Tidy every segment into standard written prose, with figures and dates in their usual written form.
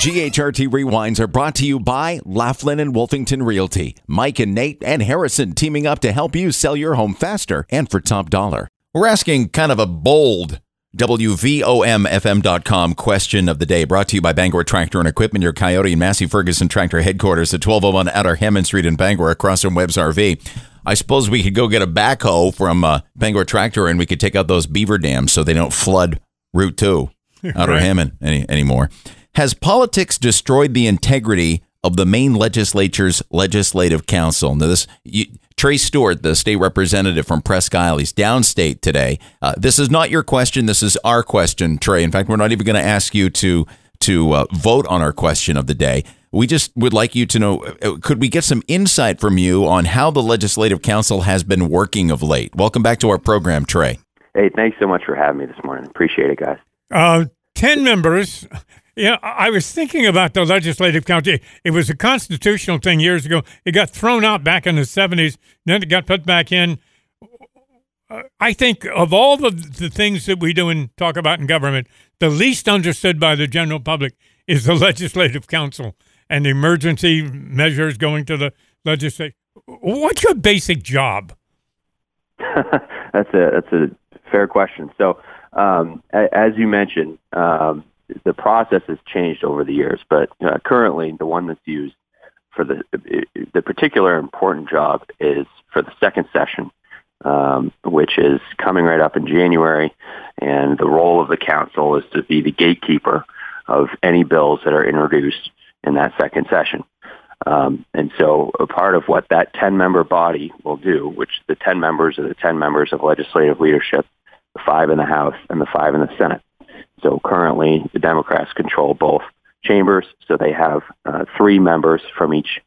GHRT Rewinds are brought to you by Laughlin and Wolfington Realty. Mike and Nate and Harrison teaming up to help you sell your home faster and for top dollar. We're asking kind of a bold WVOMFM.com question of the day, brought to you by Bangor Tractor and Equipment, your Coyote and Massey Ferguson Tractor headquarters at 1201 Outer Hammond Street in Bangor, across from Webb's RV. I suppose we could go get a backhoe from Bangor Tractor and we could take out those beaver dams so they don't flood Route 2, Outer Hammond anymore. Has politics destroyed the integrity of the Maine legislature's legislative council? Now, Trey Stewart, the state representative from Presque Isle, he's downstate today. This is not your question. This is our question, Trey. In fact, we're not even going to ask you to vote on our question of the day. We just would like you to know, could we get some insight from you on how the legislative council has been working of late? Welcome back to our program, Trey. Hey, thanks so much for having me this morning. Appreciate it, guys. 10 members. Yeah, I was thinking about the Legislative Council. It was a constitutional thing years ago. It got thrown out back in the 70s. Then it got put back in. I think of all the things that we do and talk about in government, the least understood by the general public is the Legislative Council and the emergency measures going to the legislature. What's your basic job? That's a fair question. So, as you mentioned, the process has changed over the years, but currently the one that's used for the particular important job is for the second session, which is coming right up in January, and the role of the council is to be the gatekeeper of any bills that are introduced in that second session. And so a part of what that 10-member body will do, which the 10 members are the 10 members of legislative leadership, the 5 in the House and the 5 in the Senate. So currently, the Democrats control both chambers, so they have 3 members from each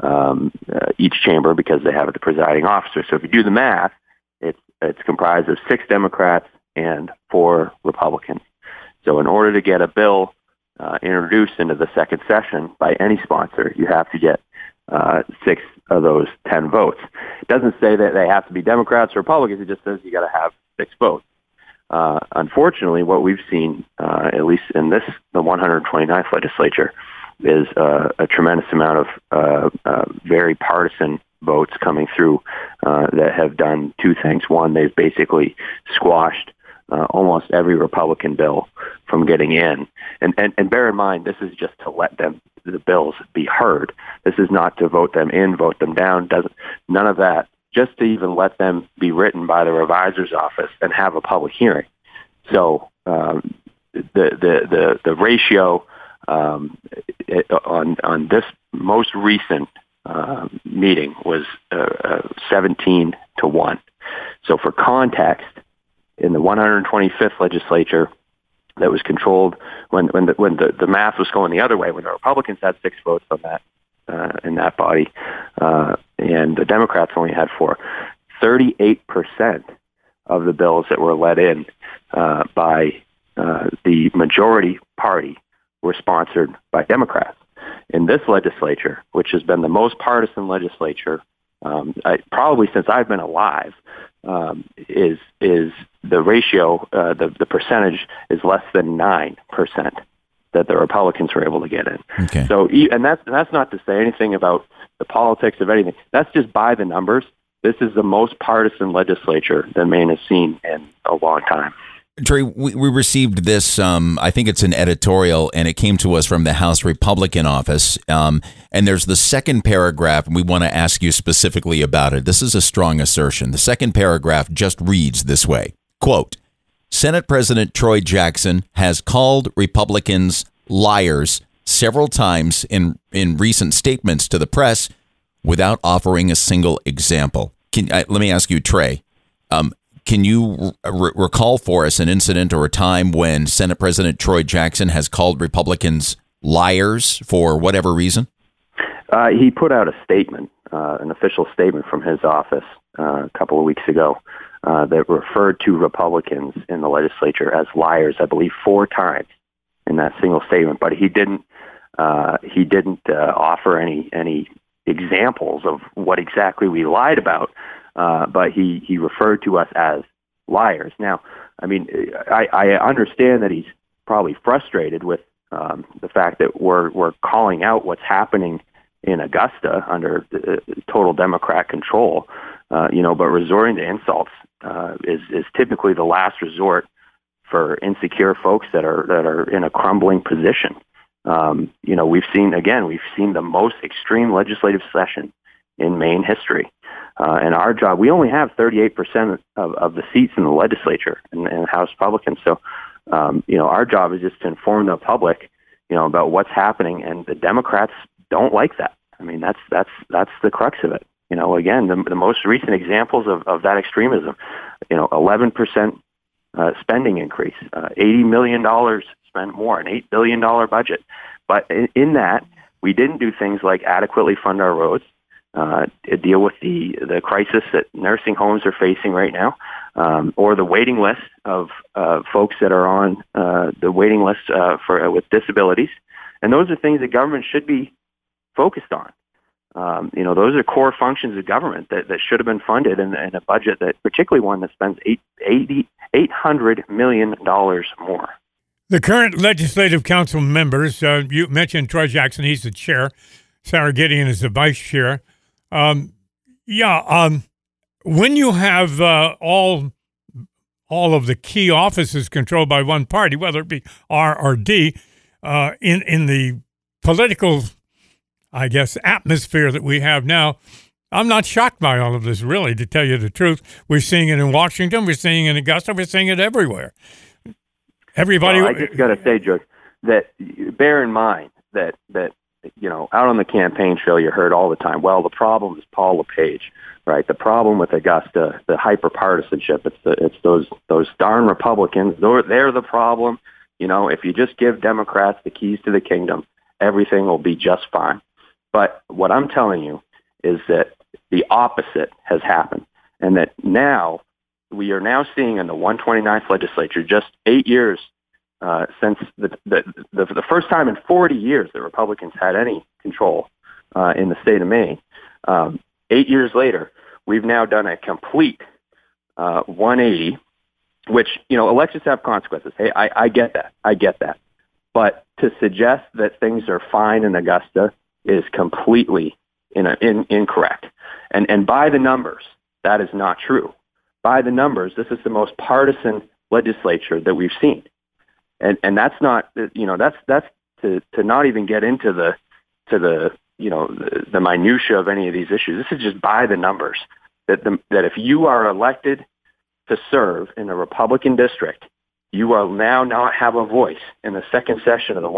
chamber because they have the presiding officer. So if you do the math, it's comprised of 6 Democrats and 4 Republicans. So in order to get a bill introduced into the second session by any sponsor, you have to get 6 of those 10 votes. It doesn't say that they have to be Democrats or Republicans. It just says you got to have 6 votes. Unfortunately, what we've seen, at least in the 129th legislature, is a tremendous amount of very partisan votes coming through that have done 2 things. One, they've basically squashed almost every Republican bill from getting in. And bear in mind, this is just to let the bills be heard. This is not to vote them in, vote them down. None of that. Just to even let them be written by the revisor's office and have a public hearing. So the ratio on this most recent meeting was 17-1. So for context, in the 125th legislature, that was controlled when the math was going the other way, when the Republicans had 6 votes on that. In that body, and the Democrats only had 4. 38% of the bills that were let in by the majority party were sponsored by Democrats. In this legislature, which has been the most partisan legislature probably since I've been alive, is the ratio, the percentage is less than 9%. That the Republicans were able to get in. Okay. So, and that's not to say anything about the politics of anything. That's just by the numbers. This is the most partisan legislature that Maine has seen in a long time. Trey, we received this, I think it's an editorial, and it came to us from the House Republican office. And there's the second paragraph, and we want to ask you specifically about it. This is a strong assertion. The second paragraph just reads this way, quote, Senate President Troy Jackson has called Republicans liars several times in recent statements to the press without offering a single example. Let me ask you, Trey, can you recall for us an incident or a time when Senate President Troy Jackson has called Republicans liars for whatever reason? He put out a statement, an official statement from his office a couple of weeks ago, that referred to Republicans in the legislature as liars, I believe 4 times in that single statement. But he didn't offer any examples of what exactly we lied about. But he referred to us as liars. Now, I mean, I understand that he's probably frustrated with The fact that we're calling out what's happening in Augusta under total Democrat control, but resorting to insults is typically the last resort for insecure folks that are in a crumbling position. We've seen the most extreme legislative session in Maine history. And our job, we only have 38% of the seats in the legislature and House Republicans. So, our job is just to inform the public, about what's happening. And the Democrats don't like that. I mean, that's the crux of it. Again, the most recent examples of that extremism, 11% spending increase, $80 million spent more, an $8 billion budget. But in that, we didn't do things like adequately fund our roads, deal with the crisis that nursing homes are facing right now, or the waiting list of folks that are on the waiting list with disabilities. And those are things that government should be focused on. Those are core functions of government that should have been funded in a budget that, particularly one that spends $800 million more. The current Legislative Council members, you mentioned Troy Jackson, he's the chair. Sarah Gideon is the vice chair. When you have all of the key offices controlled by one party, whether it be R or D, in the political, I guess, atmosphere that we have now, I'm not shocked by all of this, really, to tell you the truth. We're seeing it in Washington. We're seeing it in Augusta. We're seeing it everywhere. Everybody. Well, I just got to say, George, that bear in mind that out on the campaign trail, you heard all the time, well, the problem is Paul LePage, right? The problem with Augusta, the hyper-partisanship, it's those darn Republicans. They're the problem. If you just give Democrats the keys to the kingdom, everything will be just fine. But what I'm telling you is that the opposite has happened, and that now we are now seeing in the 129th legislature, just 8 years since the first time in 40 years that Republicans had any control in the state of Maine. 8 years later, we've now done a complete 180, which, elections have consequences. Hey, I get that. But to suggest that things are fine in Augusta is completely incorrect. And by the numbers, that is not true. By the numbers, this is the most partisan legislature that we've seen. And that's not, that's to not even get into the minutia of any of these issues. This is just by the numbers that if you are elected to serve in a Republican district, you will now not have a voice in the second session of the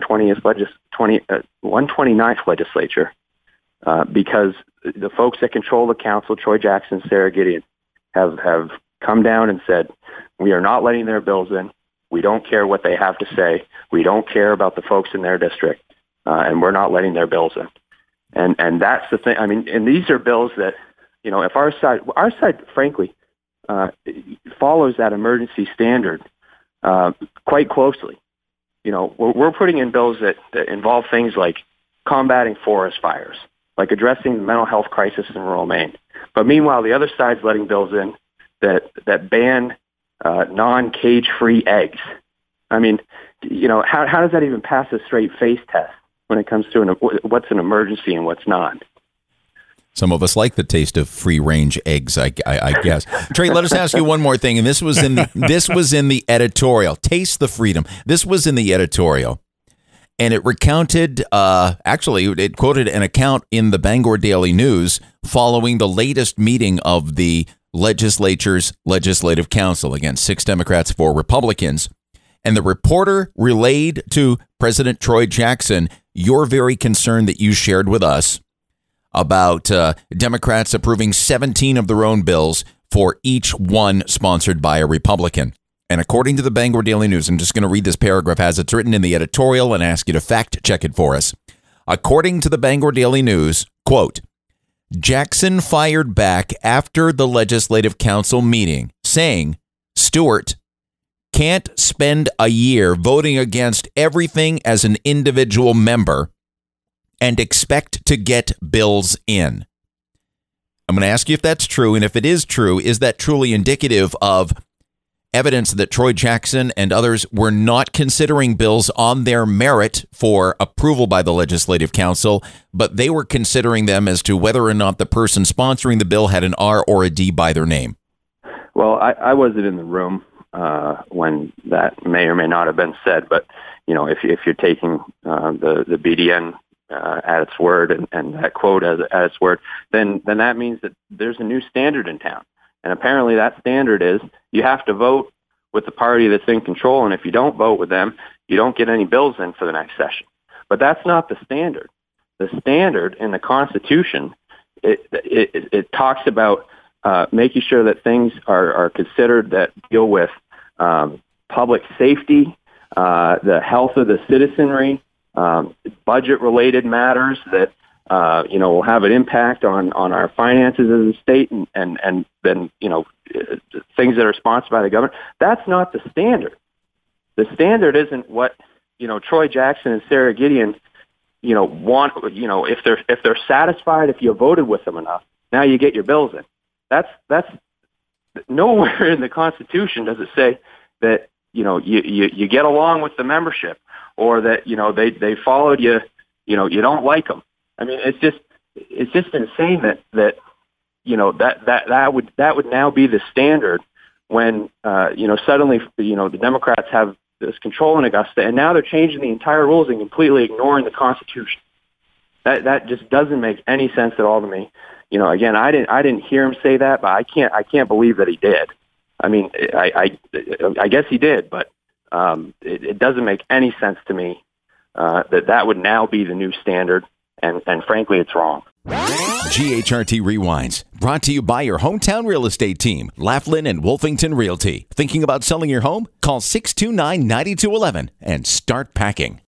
129th legislature because the folks that control the council, Troy Jackson, Sarah Gideon, have come down and said, we are not letting their bills in. We don't care what they have to say. We don't care about the folks in their district, and we're not letting their bills in. And that's the thing. I mean, and these are bills that, if our side, frankly, follows that emergency standard quite closely. We're putting in bills that involve things like combating forest fires, like addressing the mental health crisis in rural Maine. But meanwhile, the other side's letting bills in that ban non-cage-free eggs. I mean, how does that even pass a straight face test when it comes to what's an emergency and what's not? Some of us like the taste of free-range eggs, I guess. Trey, let us ask you one more thing, and this was in the editorial. Taste the freedom. This was in the editorial, and it recounted. Actually, it quoted an account in the Bangor Daily News following the latest meeting of the legislature's Legislative Council. Again, 6 Democrats, 4 Republicans. And the reporter relayed to President Troy Jackson your very concern that you shared with us about Democrats approving 17 of their own bills for each one sponsored by a Republican. And according to the Bangor Daily News, I'm just going to read this paragraph as it's written in the editorial and ask you to fact check it for us. According to the Bangor Daily News, quote, Jackson fired back after the Legislative Council meeting, saying, Stewart can't spend a year voting against everything as an individual member and expect to get bills in. I'm going to ask you if that's true, and if it is true, is that truly indicative of evidence that Troy Jackson and others were not considering bills on their merit for approval by the Legislative Council, but they were considering them as to whether or not the person sponsoring the bill had an R or a D by their name. Well, I wasn't in the room when that may or may not have been said, but if you're taking the BDN at its word and that quote at its word, then that means that there's a new standard in town. And apparently that standard is you have to vote with the party that's in control, and if you don't vote with them, you don't get any bills in for the next session. But that's not the standard. The standard in the Constitution, it talks about making sure that things are considered that deal with public safety, the health of the citizenry, budget-related matters that will have an impact on our finances as a state, and then things that are sponsored by the government. That's not the standard. The standard isn't what Troy Jackson and Sarah Gideon want. If they're satisfied, if you voted with them enough, now you get your bills in. That's nowhere in the Constitution does it say that you get along with the membership, or that they followed you. You don't like them. I mean, it's just insane that would now be the standard when suddenly the Democrats have this control in Augusta, and now they're changing the entire rules and completely ignoring the Constitution. That just doesn't make any sense at all to me. Again, I didn't hear him say that, but I can't believe that he did. I mean, I guess he did, but it doesn't make any sense to me that would now be the new standard. And frankly, it's wrong. GHRT Rewinds, brought to you by your hometown real estate team, Laughlin and Wolfington Realty. Thinking about selling your home? Call 629-9211 and start packing.